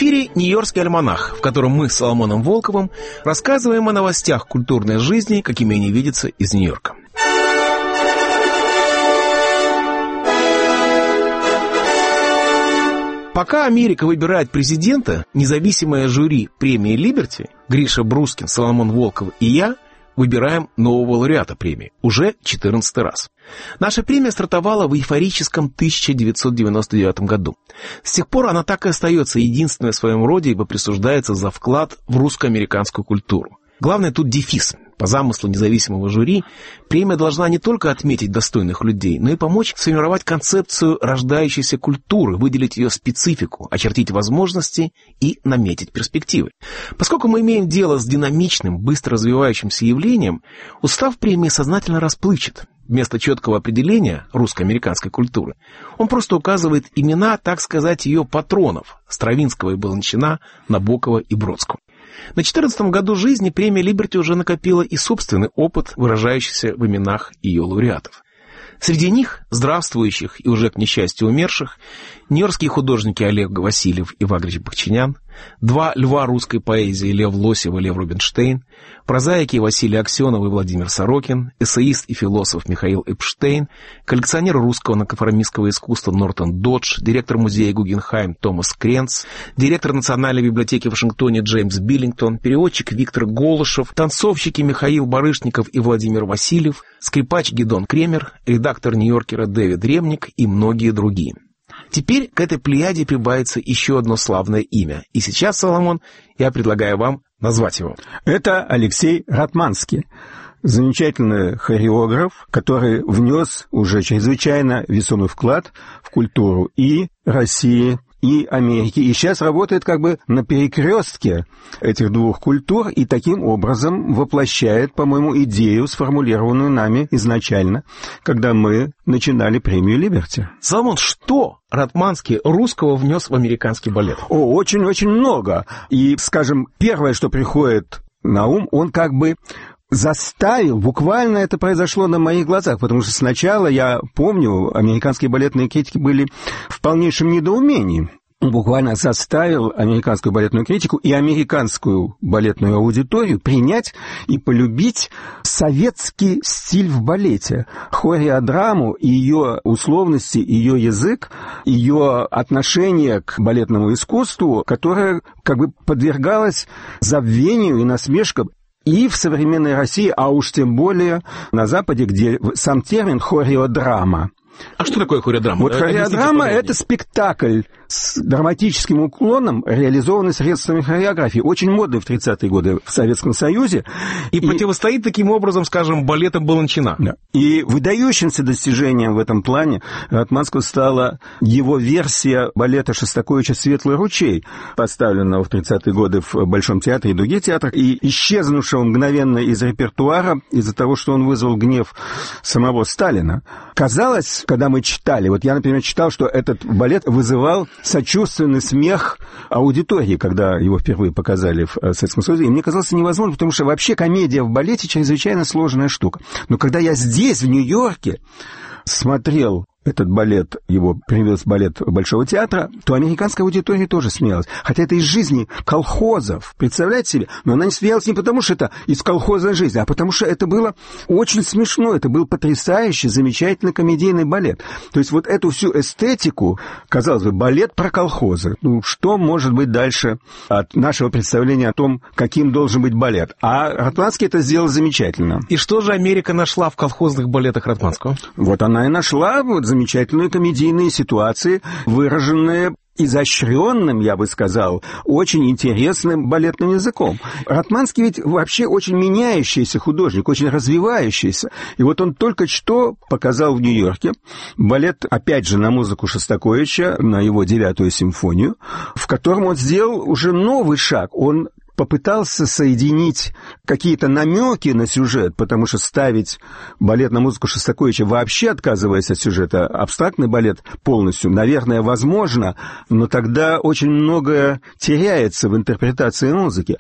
эфире «Нью-Йоркский альманах», в котором мы с Соломоном Волковым рассказываем о новостях культурной жизни, какими они видятся из Нью-Йорка. Пока Америка выбирает президента, независимое жюри премии «Либерти» Гриша Брускин, Соломон Волков и я выбираем нового лауреата премии уже 14 раз. Наша премия стартовала в эйфорическом 1999 году. С тех пор она так и остается единственной в своем роде, ибо присуждается за вклад в русско-американскую культуру. Главное тут дефис. По замыслу независимого жюри, премия должна не только отметить достойных людей, но и помочь сформировать концепцию рождающейся культуры, выделить ее специфику, очертить возможности и наметить перспективы. Поскольку мы имеем дело с динамичным, быстро развивающимся явлением, устав премии сознательно расплывчат. Вместо четкого определения русско-американской культуры он просто указывает имена, так сказать, ее патронов – Стравинского и Баланчина, Набокова и Бродского. На 14-м году жизни премия «Либерти» уже накопила и собственный опыт, выражающийся в именах ее лауреатов. Среди них, здравствующих и уже, к несчастью, умерших, нью-йоркские художники Олег Васильев и Вагрич Бахчинян, два льва русской поэзии Лев Лосев и Лев Рубинштейн, прозаики Василий Аксенов и Владимир Сорокин, эссеист и философ Михаил Эпштейн, коллекционер русского наконформистского искусства Нортон Додж, директор музея Гугенхайм Томас Кренц, директор Национальной библиотеки в Вашингтоне Джеймс Биллингтон, переводчик Виктор Голышев, танцовщики Михаил Барышников и Владимир Васильев, скрипач Гидон Кремер, редактор «Нью-Йоркера» Дэвид Ремник и многие другие. Теперь к этой плеяде прибавится еще одно славное имя. И сейчас, Соломон, я предлагаю вам назвать его. Это Алексей Ратманский, замечательный хореограф, который внес уже чрезвычайно весомый вклад в культуру и России, и Америки. И сейчас работает как бы на перекрестке этих двух культур и таким образом воплощает, по-моему, идею, сформулированную нами изначально, когда мы начинали премию «Либерти». Соломон, что Ратманский русского внес в американский балет? Очень-очень много. И, скажем, первое, что приходит на ум, он как бы заставил, буквально это произошло на моих глазах, потому что сначала, я помню, американские балетные критики были в полнейшем недоумении. Буквально заставил американскую балетную критику и американскую балетную аудиторию принять и полюбить советский стиль в балете. Хореодраму, ее условности, ее язык, ее отношение к балетному искусству, которое как бы подвергалось забвению и насмешкам и в современной России, а уж тем более на Западе, где сам термин «хореодрама». А что такое хореодрама? Вот хореодрама — это спектакль с драматическим уклоном, реализованный средствами хореографии. Очень модный в 30-е годы в Советском Союзе. И противостоит таким образом, скажем, балетам Баланчина. Да. И выдающимся достижением в этом плане Ратманского стала его версия балета Шостаковича «Светлый ручей», поставленного в 30-е годы в Большом театре и других театрах, и исчезнувшего мгновенно из репертуара из-за того, что он вызвал гнев самого Сталина. Казалось, когда мы читали, вот я, например, читал, что этот балет вызывал сочувственный смех аудитории, когда его впервые показали в Советском Союзе, и мне казалось невозможно, потому что вообще комедия в балете чрезвычайно сложная штука. Но когда я здесь, в Нью-Йорке, смотрел этот балет, его привез балет Большого театра, то американская аудитория тоже смеялась. Хотя это из жизни колхозов, представляете себе? Но она не смеялась не потому, что это из колхозной жизни, а потому что это было очень смешно, это был потрясающий, замечательный комедийный балет. То есть вот эту всю эстетику, казалось бы, балет про колхозы. Ну, что может быть дальше от нашего представления о том, каким должен быть балет? А Ратманский это сделал замечательно. И что же Америка нашла в колхозных балетах Ратманского? Вот она и нашла замечательные комедийные ситуации, выраженные изощренным, я бы сказал, очень интересным балетным языком. Ратманский ведь вообще очень меняющийся художник, очень развивающийся. И вот он только что показал в Нью-Йорке балет, опять же, на музыку Шостаковича, на его 9-ю симфонию, в котором он сделал уже новый шаг. Он попытался соединить какие-то намеки на сюжет, потому что ставить балет на музыку Шостаковича, вообще отказываясь от сюжета, абстрактный балет полностью, наверное, возможно, но тогда очень многое теряется в интерпретации музыки.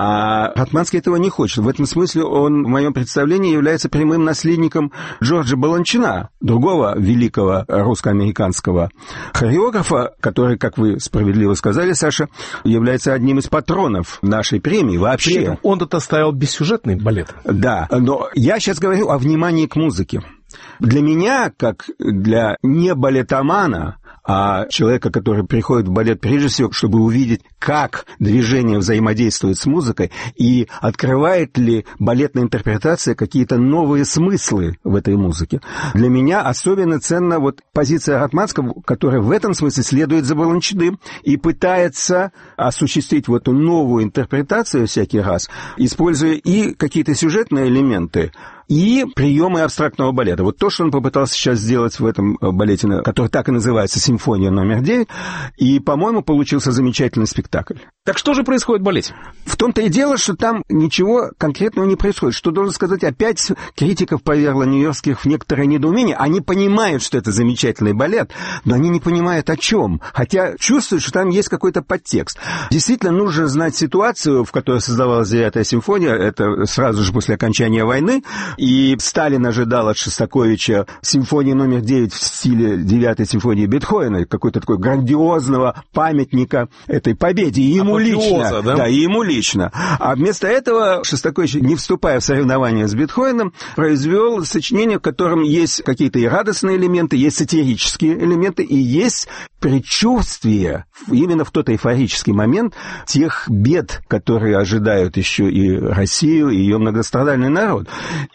А Ратманский этого не хочет. В этом смысле он, в моем представлении, является прямым наследником Джорджа Баланчина, другого великого русско-американского хореографа, который, как вы справедливо сказали, Саша, является одним из патронов нашей премии вообще. При этом он тут оставил бессюжетный балет. Да, но я сейчас говорю о внимании к музыке. Для меня, как для не балетомана, а человека, который приходит в балет прежде всего, чтобы увидеть, как движение взаимодействует с музыкой и открывает ли балетная интерпретация какие-то новые смыслы в этой музыке. Для меня особенно ценна вот позиция Ратманского, которая в этом смысле следует за Баланчиным и пытается осуществить вот эту новую интерпретацию всякий раз, используя и какие-то сюжетные элементы, и приемы абстрактного балета. Вот то, что он попытался сейчас сделать в этом балете, который так и называется «Симфония номер 9», и, по-моему, получился замечательный спектакль. Так что же происходит в балете? В том-то и дело, что там ничего конкретного не происходит. Что, должен сказать, опять критиков повергло нью-йоркских в некоторое недоумение. Они понимают, что это замечательный балет, но они не понимают, о чем. Хотя чувствуют, что там есть какой-то подтекст. Действительно, нужно знать ситуацию, в которой создавалась 9-я симфония. Это сразу же после окончания войны. И Сталин ожидал от Шостаковича симфонии номер 9 в стиле 9-й симфонии Бетховена, какой-то такой грандиозного памятника этой победе. И ему лично. Да? Да, и ему лично. А вместо этого Шостакович, не вступая в соревнования с Бетховеном, произвел сочинение, в котором есть какие-то и радостные элементы, есть сатирические элементы, и есть предчувствие именно в тот эйфорический момент тех бед, которые ожидают еще и Россию, и ее многострадальный народ.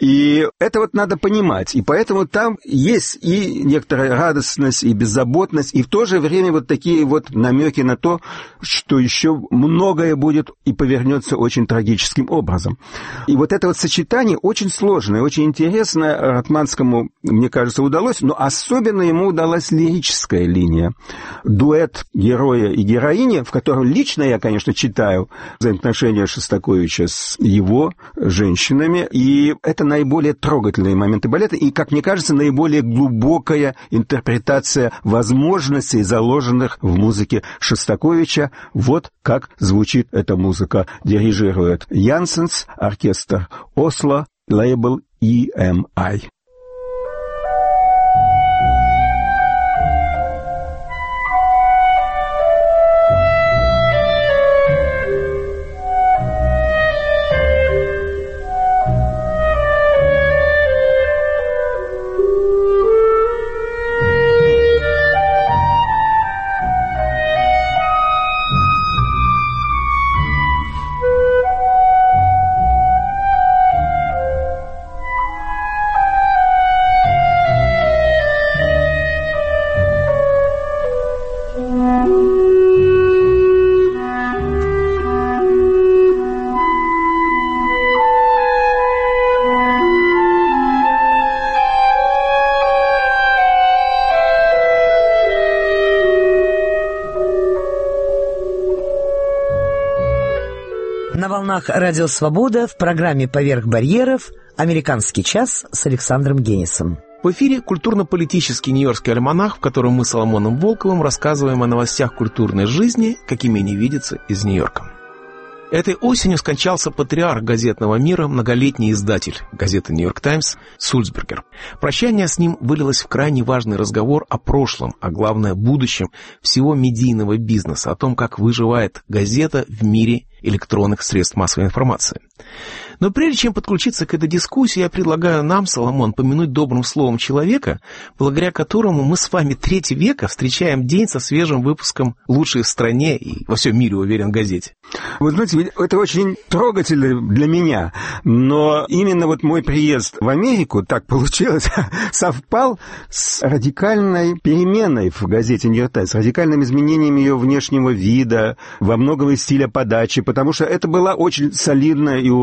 И это вот надо понимать. И поэтому там есть и некоторая радостность, и беззаботность, и в то же время вот такие вот намеки на то, что еще многое будет и повернется очень трагическим образом. И вот это вот сочетание очень сложное, очень интересное. Ратманскому, мне кажется, удалось, но особенно ему удалась лирическая линия. Дуэт героя и героини, в котором лично я, конечно, читаю взаимоотношения Шостаковича с его женщинами, и это наиболее трогательные моменты балета, и, как мне кажется, наиболее глубокая интерпретация возможностей, заложенных в музыке Шостаковича. Вот как звучит эта музыка. Дирижирует Янсенс, оркестр Осло, лейбл EMI. На волнах Радио Свобода в программе «Поверх барьеров» «Американский час» с Александром Генисом. В эфире культурно-политический нью-йоркский альманах, в котором мы с Соломоном Волковым рассказываем о новостях культурной жизни, какими они видятся из Нью-Йорка. Этой осенью скончался патриарх газетного мира, многолетний издатель газеты «Нью-Йорк Таймс» Сульцбергер. Прощание с ним вылилось в крайне важный разговор о прошлом, а главное, будущем всего медийного бизнеса, о том, как выживает газета в мире электронных средств массовой информации. Но прежде чем подключиться к этой дискуссии, я предлагаю нам, Соломон, помянуть добрым словом человека, благодаря которому мы с вами 3 века встречаем день со свежим выпуском «Лучшей в стране» и во всем мире, уверен, газете. Вы знаете, это очень трогательно для меня, но именно вот мой приезд в Америку, так получилось, совпал с радикальной переменой в газете «Нью-Йорк Таймс», с радикальным изменением ее внешнего вида, во многом и стиля подачи, потому что это была очень солидная и уважаемая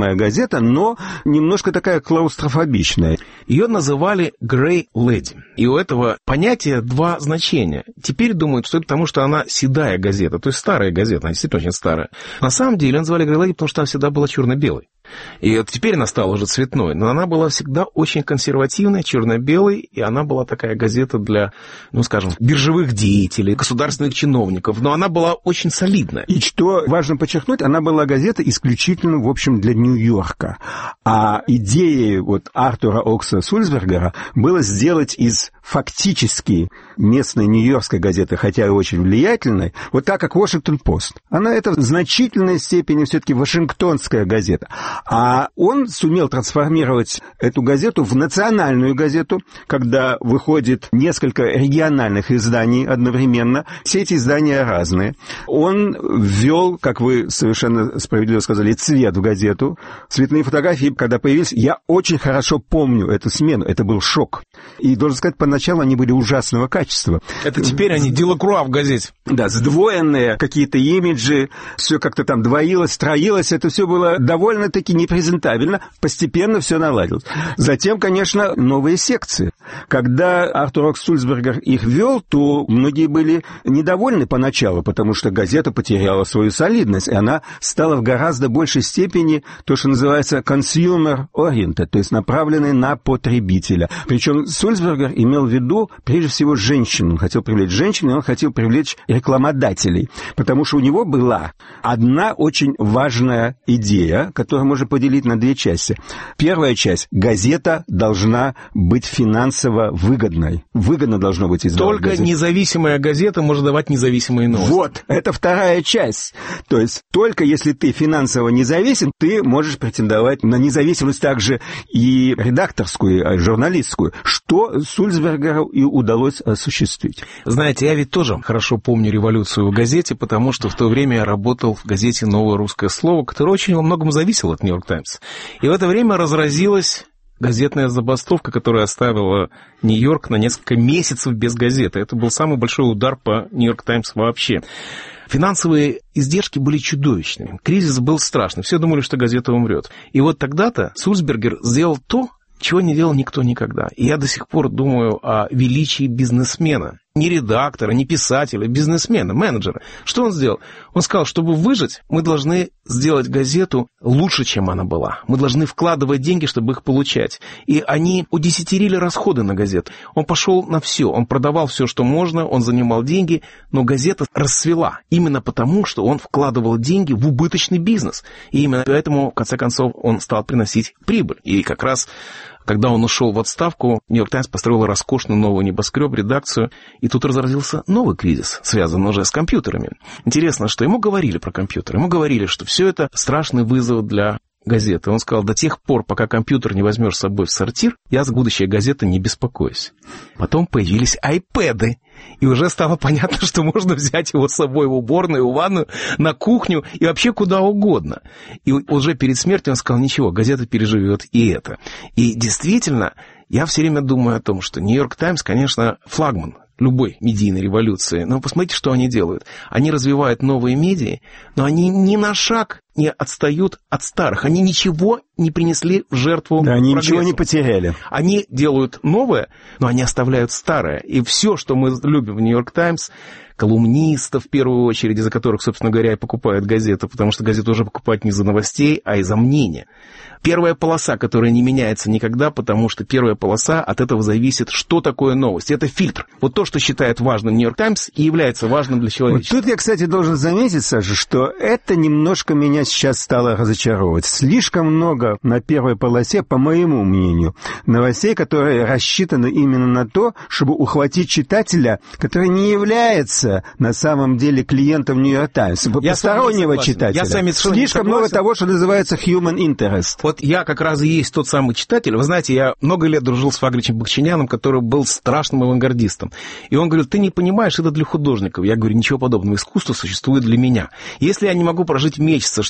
читаемая газета, но немножко такая клаустрофобичная. Ее называли «Grey Lady». И у этого понятия два значения. Теперь думают, что это потому, что она седая газета, то есть старая газета, она действительно очень старая. На самом деле ее называли «Grey Lady», потому что она всегда была черно-белой. И вот теперь она стала уже цветной, но она была всегда очень консервативной, черно-белой, и она была такая газета для, ну, скажем, биржевых деятелей, государственных чиновников, но она была очень солидная. И что важно подчеркнуть, она была газета исключительно, в общем, для Нью-Йорка. А идеей вот Артура Окса Сульцбергера было сделать из фактически местной нью-йоркской газеты, хотя и очень влиятельной, вот так как Washington-Post. Она это в значительной степени все-таки вашингтонская газета. А он сумел трансформировать эту газету в национальную газету, когда выходит несколько региональных изданий одновременно. Все эти издания разные. Он ввел, как вы совершенно справедливо сказали, цвет в газету. Цветные фотографии, когда появились, я очень хорошо помню эту смену. Это был шок. И, должен сказать, поначалу они были ужасного качества. Это теперь они Делакруа в газете. Да, сдвоенные какие-то имиджи, все как-то там двоилось, троилось. Это все было довольно-таки непрезентабельно. Постепенно все наладилось. Затем, конечно, новые секции. Когда Артур Окс Сульцбергер их вел, то многие были недовольны поначалу, потому что газета потеряла свою солидность, и она стала в гораздо большей степени то, что называется consumer-oriented, то есть направленной на потребителя. Причем Сульцбергер имел в виду, прежде всего, женщин. Он хотел привлечь женщин, и он хотел привлечь рекламодателей, потому что у него была одна очень важная идея, которую можно поделить на две части. Первая часть. Газета должна быть финансово выгодной. Выгодно должно быть издавать Только газету. Независимая газета может давать независимые новости. Вот, это вторая часть. То есть только если ты финансово независим, ты можешь претендовать на независимость также и редакторскую, и журналистскую, что Сульцбергеру и удалось осуществить. Знаете, я ведь тоже хорошо помню революцию в газете, потому что в то время я работал в газете «Новое русское слово», которая очень во многом зависела от «Нью-Йорк Таймс». И в это время разразилась газетная забастовка, которая оставила Нью-Йорк на несколько месяцев без газеты. Это был самый большой удар по «Нью-Йорк Таймс» вообще. Финансовые издержки были чудовищными. Кризис был страшный. Все думали, что газета умрет. И вот тогда-то Сульцбергер сделал то, чего не делал никто никогда. И я до сих пор думаю о величии бизнесмена. Не редактора, не писателя, бизнесмена, менеджера. Что он сделал? Он сказал, чтобы выжить, мы должны сделать газету лучше, чем она была. Мы должны вкладывать деньги, чтобы их получать. И они удесятерили расходы на газету. Он пошел на все. Он продавал все, что можно, он занимал деньги, но газета расцвела. Именно потому, что он вкладывал деньги в убыточный бизнес. И именно поэтому, в конце концов, он стал приносить прибыль. И как раз когда он ушел в отставку, «Нью-Йорк Таймс» построил роскошную новую небоскреб, редакцию, и тут разразился новый кризис, связанный уже с компьютерами. Интересно, что ему говорили про компьютеры. Ему говорили, что все это страшный вызов для газеты. Он сказал, до тех пор, пока компьютер не возьмешь с собой в сортир, я за будущее газеты не беспокоюсь. Потом появились айпэды, и уже стало понятно, что можно взять его с собой в уборную, в ванную, на кухню и вообще куда угодно. И уже перед смертью он сказал, ничего, газета переживет и это. И действительно, я все время думаю о том, что «Нью-Йорк Таймс», конечно, флагман любой медийной революции. Но посмотрите, что они делают. Они развивают новые медиа, но они ни на шаг не отстают от старых. Они ничего не принесли в жертву да, они прогрессу. Ничего не потеряли. Они делают новое, но они оставляют старое. И все, что мы любим в «Нью-Йорк Таймс», колумнистов, в первую очередь, из-за которых, собственно говоря, и покупают газету, потому что газету уже покупают не из-за новостей, а из-за мнения. Первая полоса, которая не меняется никогда, потому что первая полоса, от этого зависит, что такое новость. Это фильтр. Вот то, что считает важным «Нью-Йорк Таймс», и является важным для человечества. Вот тут я, кстати, должен заметить, Саша, что это немножко меня сейчас стало разочаровывать. Слишком много на первой полосе, по моему мнению, новостей, которые рассчитаны именно на то, чтобы ухватить читателя, который не является на самом деле клиентом «Нью-Йорк Таймс», постороннего читателя. Я с вами слишком много того, что называется human interest. Вот я как раз и есть тот самый читатель. Вы знаете, я много лет дружил с Вагричем Бахчиняном, который был страшным авангардистом. И он говорил, ты не понимаешь, это для художников. Я говорю, ничего подобного. Искусство существует для меня. Если я не могу прожить месяца,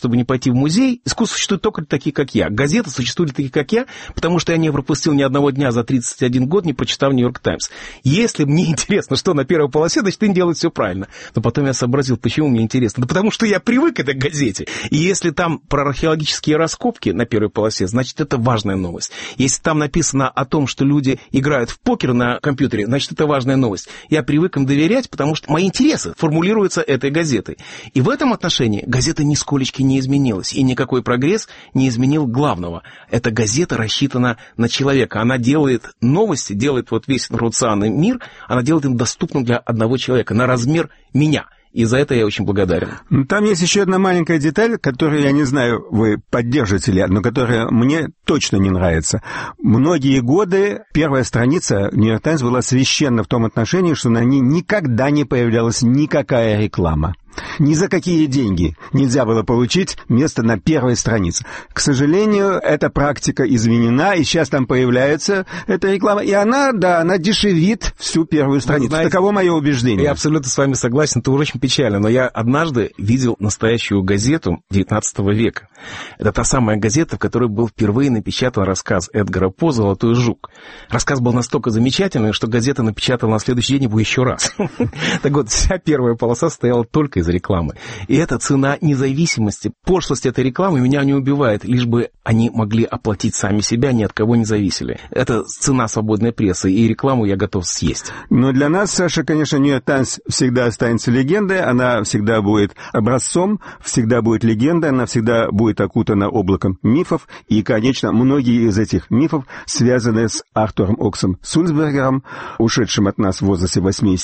чтобы не пойти в музей. Искусство существует только для таких, как я. Газеты существуют для таких, как я, потому что я не пропустил ни одного дня за 31 год, не прочитав «Нью-Йорк Таймс». Если мне интересно, что на первой полосе, значит, они делают все правильно. Но потом я сообразил, почему мне интересно. Да потому что я привык к этой газете. И если там про археологические раскопки на первой полосе, значит, это важная новость. Если там написано о том, что люди играют в покер на компьютере, значит, это важная новость. Я привык им доверять, потому что мои интересы формулируются этой газетой. И в этом отношении газета нисколечки не изменилась. И никакой прогресс не изменил главного. Эта газета рассчитана на человека. Она делает новости, делает вот весь информационный мир, она делает им доступным для одного человека на размер меня. И за это я очень благодарен. Там есть еще одна маленькая деталь, которую, я не знаю, вы поддержите ли, но которая мне точно не нравится. Многие годы первая страница «Нью-Йорк Таймс» была священна в том отношении, что на ней никогда не появлялась никакая реклама. Ни за какие деньги нельзя было получить место на первой странице. К сожалению, эта практика изменена, и сейчас там появляется эта реклама, и она дешевит всю первую страницу. Знаете, таково мое убеждение. Я абсолютно с вами согласен, это очень печально, но я однажды видел настоящую газету XIX века. Это та самая газета, в которой был впервые напечатан рассказ Эдгара По «Золотой жук». Рассказ был настолько замечательный, что газета напечатала на следующий день его еще раз. Так вот, вся первая полоса стояла только из рекламы. И это цена независимости. Пошлость этой рекламы меня не убивает, лишь бы они могли оплатить сами себя, ни от кого не зависели. Это цена свободной прессы, и рекламу я готов съесть. Но для нас, Саша, конечно, «Нью-Йорк Таймс» всегда останется легендой, она всегда будет образцом, всегда будет легендой, она всегда будет окутана облаком мифов, и, конечно, многие из этих мифов связаны с Артуром Оксом Сульцбергером, ушедшим от нас в возрасте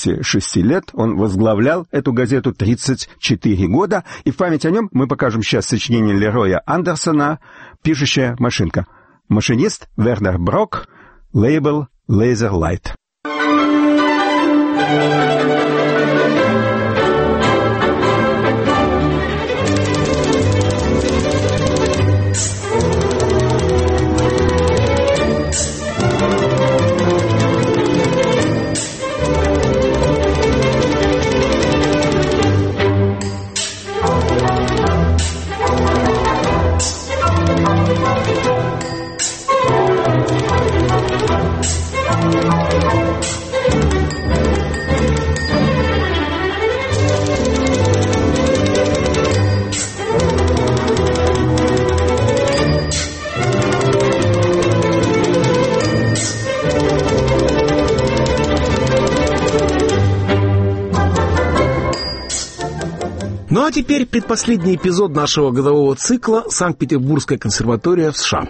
86 лет. Он возглавлял эту газету 34 года, и в память о нем мы покажем сейчас сочинение Лероя Андерсона «Пишущая машинка». Машинист Вернер Брок, лейбл Laserlight. Ну а теперь предпоследний эпизод нашего годового цикла «Санкт-Петербургская консерватория в США».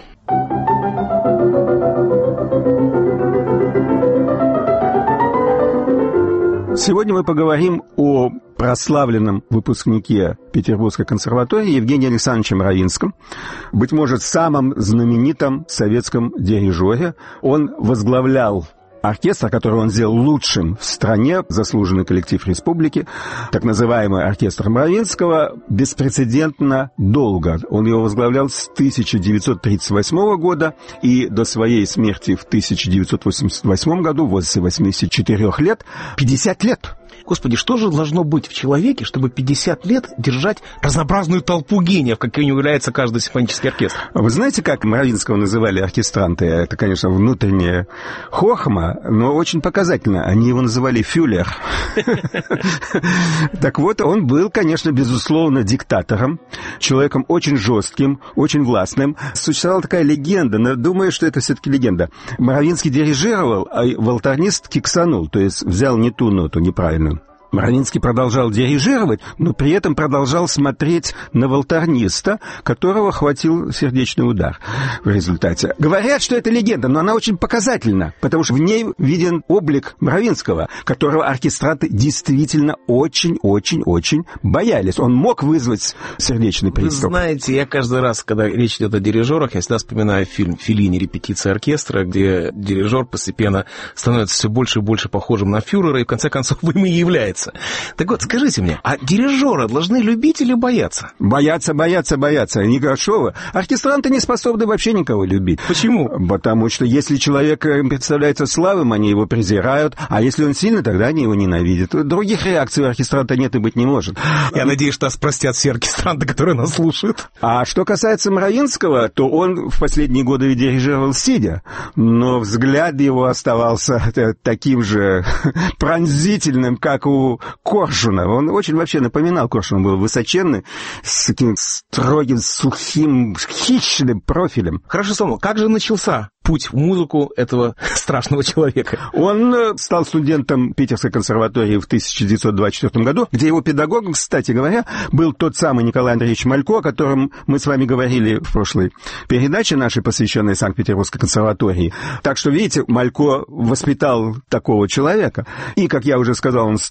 Сегодня мы поговорим о прославленном выпускнике Петербургской консерватории Евгении Александровиче Мравинском, быть может, самом знаменитом советском дирижере. Он возглавлял оркестр, который он сделал лучшим в стране, заслуженный коллектив республики, так называемый оркестр Мравинского, беспрецедентно долго. Он его возглавлял с 1938 года и до своей смерти в 1988 году, в возрасте 84 лет, 50 лет. Господи, что же должно быть в человеке, чтобы 50 лет держать разнообразную толпу гениев, каким является каждый симфонический оркестр? Вы знаете, как Мравинского называли оркестранты? Это, конечно, внутренняя хохма, но очень показательно. Они его называли «фюлер». Так вот, он был, конечно, безусловно, диктатором, человеком очень жестким, очень властным. Существовала такая легенда, но думаю, что это все-таки легенда. Мравинский дирижировал, а волторнист киксанул, то есть взял не ту ноту, неправильную. Мравинский продолжал дирижировать, но при этом продолжал смотреть на волторниста, которого хватил сердечный удар в результате. Говорят, что это легенда, но она очень показательна, потому что в ней виден облик Мравинского, которого оркестранты действительно очень-очень-очень боялись. Он мог вызвать сердечный приступ. Вы знаете, я каждый раз, когда речь идет о дирижерах, я всегда вспоминаю фильм «Феллини. Репетиция оркестра», где дирижер постепенно становится все больше и больше похожим на фюрера, и в конце концов им и является. боится. Так вот, скажите мне, а дирижера должны любить или бояться? Боятся. Негашова. Оркестранты не способны вообще никого любить. Почему? Потому что если человек представляется слабым, они его презирают, а если он сильный, тогда они его ненавидят. Других реакций у оркестранта нет и быть не может. Я надеюсь, что нас простят все оркестранты, которые нас слушают. А что касается Мравинского, то он в последние годы дирижировал сидя, но взгляд его оставался таким же пронзительным, как у Коршуна. Он очень вообще напоминал Коршуна, был высоченный, с таким строгим, сухим, хищным профилем. Хорошо, Соломон, как же начался путь в музыку этого страшного человека? Он стал студентом Питерской консерватории в 1924 году, где его педагогом, кстати говоря, был тот самый Николай Андреевич Малько, о котором мы с вами говорили в прошлой передаче нашей, посвященной Санкт-Петербургской консерватории. Так что, видите, Малько воспитал такого человека. И, как я уже сказал, он с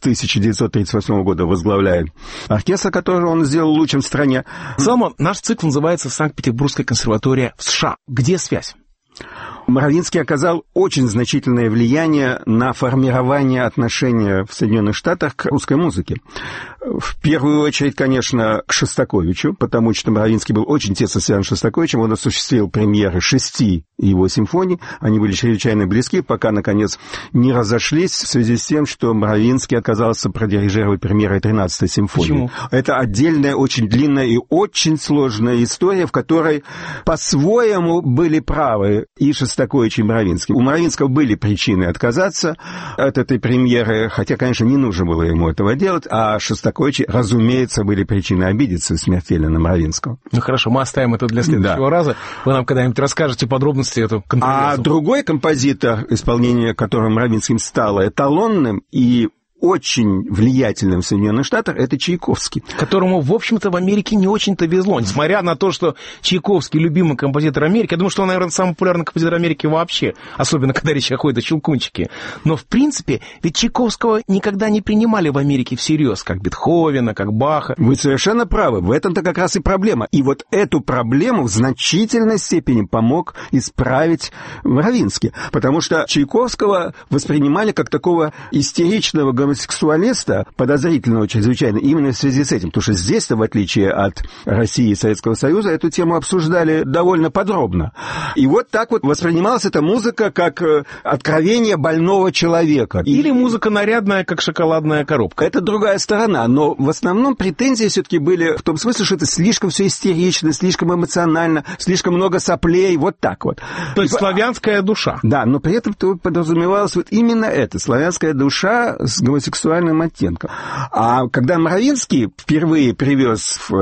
1938 года возглавляет оркестр, который он сделал лучшим в стране. Соломон, наш цикл называется «Санкт-Петербургская консерватория в США». Где связь? Мравинский оказал очень значительное влияние на формирование отношения в Соединенных Штатах к русской музыке. В первую очередь, конечно, к Шостаковичу, потому что Мравинский был очень тесно связан с Шостаковичем. Он осуществил премьеры 6 его симфоний. Они были чрезвычайно близки, пока, наконец, не разошлись в связи с тем, что Мравинский отказался продирижировать премьеры 13-й симфонии. Почему? Это отдельная, очень длинная и очень сложная история, в которой по-своему были правы и Шостакович, и Мравинский. У Мравинского были причины отказаться от этой премьеры, хотя, конечно, не нужно было ему этого делать, а Шостаковича, разумеется, были причины обидеться смертельно на Мравинского. Ну хорошо, мы оставим это для следующего раза. Вы нам когда-нибудь расскажете подробности эту контроверсию. А другой композитор, исполнение которого Мравинским стало эталонным и очень влиятельным в Соединенных Штатах, это Чайковский. Которому, в общем-то, в Америке не очень-то везло. Несмотря на то, что Чайковский любимый композитор Америки, я думаю, что он, наверное, самый популярный композитор Америки вообще, особенно когда речь заходит о Щелкунчике. Но, в принципе, ведь Чайковского никогда не принимали в Америке всерьез, как Бетховена, как Баха. Вы совершенно правы, в этом-то как раз и проблема. И вот эту проблему в значительной степени помог исправить Мравинский, потому что Чайковского воспринимали как такого истеричного гомосексуалиста, подозрительного чрезвычайно, именно в связи с этим. Потому что здесь-то, в отличие от России и Советского Союза, эту тему обсуждали довольно подробно. И вот так вот воспринималась эта музыка как откровение больного человека. Или музыка нарядная, как шоколадная коробка. Это другая сторона, но в основном претензии все-таки были в том смысле, что это слишком все истерично, слишком эмоционально, слишком много соплей, вот так вот. То есть славянская душа. Да, но при этом подразумевалось вот именно это, славянская душа с гомосексуальным оттенком. А когда Мравинский впервые привез в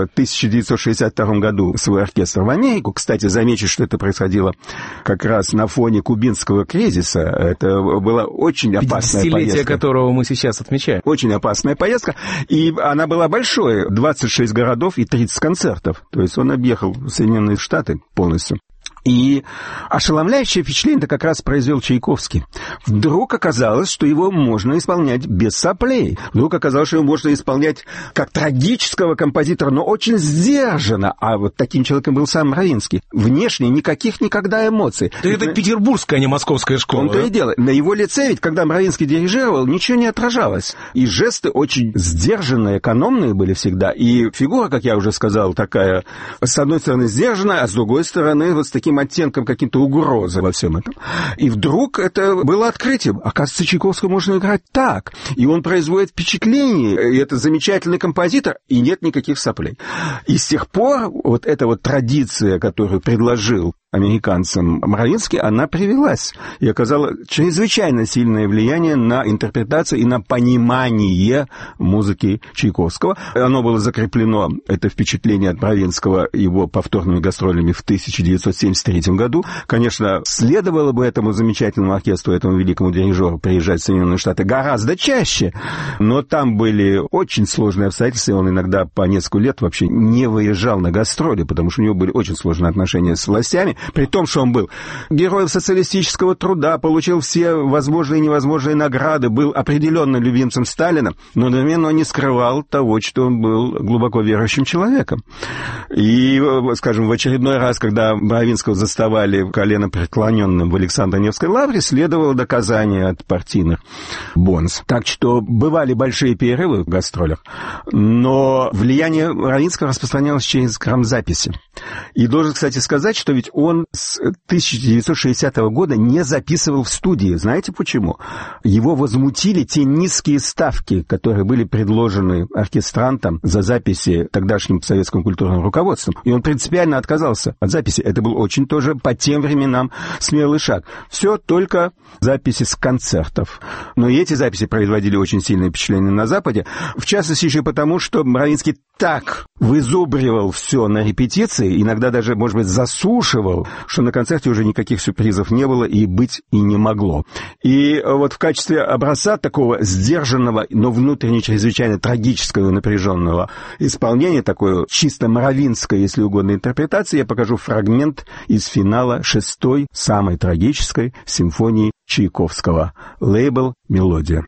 1962 году свой оркестр в Америку, кстати, замечу, что это происходило как раз на фоне кубинского кризиса, это была очень опасная 50-летие поездка. которого мы сейчас отмечаем. Очень опасная поездка, и она была большой, 26 городов и 30 концертов, то есть он объехал Соединенные Штаты полностью. И ошеломляющее впечатление-то как раз произвел Чайковский. Вдруг оказалось, что его можно исполнять без соплей. Вдруг оказалось, что его можно исполнять как трагического композитора, но очень сдержанно. А вот таким человеком был сам Мравинский. Внешне никаких никогда эмоций. Да это петербургская, а не московская школа. Он-то и дело. На его лице ведь, когда Мравинский дирижировал, ничего не отражалось. И жесты очень сдержанные, экономные были всегда. И фигура, как я уже сказал, такая, с одной стороны, сдержанная, а с другой стороны, вот с таким оттенком каким-то угрозы во всем этом. И вдруг это было открытием. Оказывается, Чайковского можно играть так. И он производит впечатление. И это замечательный композитор, и нет никаких соплей. И с тех пор вот эта вот традиция, которую предложил американцам Мравинский, она привелась и оказала чрезвычайно сильное влияние на интерпретацию и на понимание музыки Чайковского. Оно было закреплено, это впечатление от Мравинского, его повторными гастролями в 1973 году. Конечно, следовало бы этому замечательному оркестру, этому великому дирижеру приезжать в Соединенные Штаты гораздо чаще, но там были очень сложные обстоятельства, и он иногда по несколько лет вообще не выезжал на гастроли, потому что у него были очень сложные отношения с властями, при том, что он был героем социалистического труда, получил все возможные и невозможные награды, был определенно любимцем Сталина, но одновременно он не скрывал того, что он был глубоко верующим человеком. И, скажем, в очередной раз, когда Мравинского Хабаровского заставали коленопреклоненным в Александро-Невской лавре, следовало доказание от партийных бонз. Так что бывали большие перерывы в гастролях, но влияние Равинского распространялось через грамзаписи. И должен, кстати, сказать, что ведь он с 1960 года не записывал в студии. Знаете почему? Его возмутили те низкие ставки, которые были предложены оркестрантам за записи тогдашним советским культурным руководством. И он принципиально отказался от записи. Это был очень тоже по тем временам смелый шаг. Все только записи с концертов. Но и эти записи производили очень сильное впечатление на Западе. В частности, еще потому, что Равинский так вызубривал все на репетиции, иногда даже, может быть, засушивал, что на концерте уже никаких сюрпризов не было и быть и не могло. И вот в качестве образца такого сдержанного, но внутренне чрезвычайно трагического и напряженного исполнения, такой чисто моравинской, если угодно, интерпретации, я покажу фрагмент из финала 6-й, самой трагической симфонии Чайковского. Лейбл «Мелодия».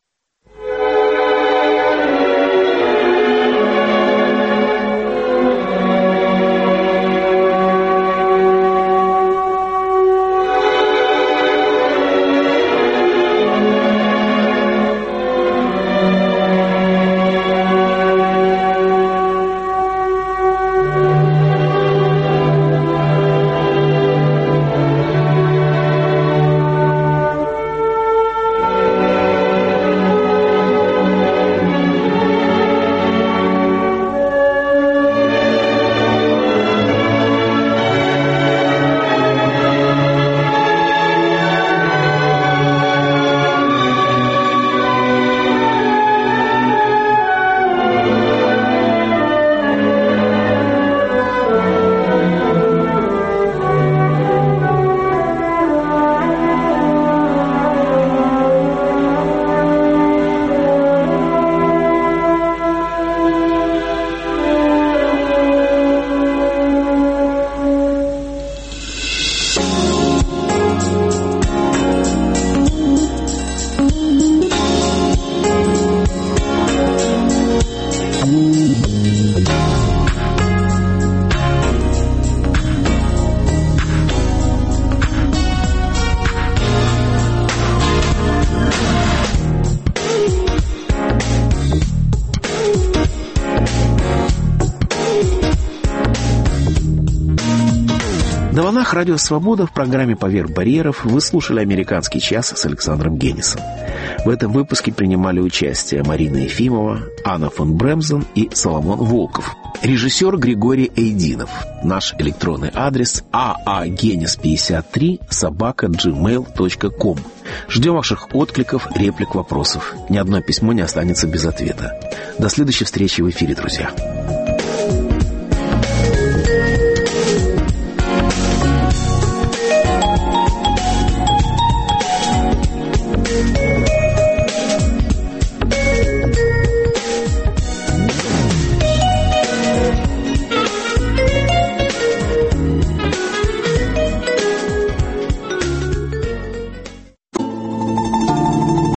На волнах Радио Свобода в программе «Поверх барьеров» вы слушали «Американский час» с Александром Генисом. В этом выпуске принимали участие Марина Ефимова, Анна фон Бремзен и Соломон Волков. Режиссер Григорий Эйдинов. Наш электронный адрес aagenis53@gmail.com. Ждем ваших откликов, реплик, вопросов. Ни одно письмо не останется без ответа. До следующей встречи в эфире, друзья.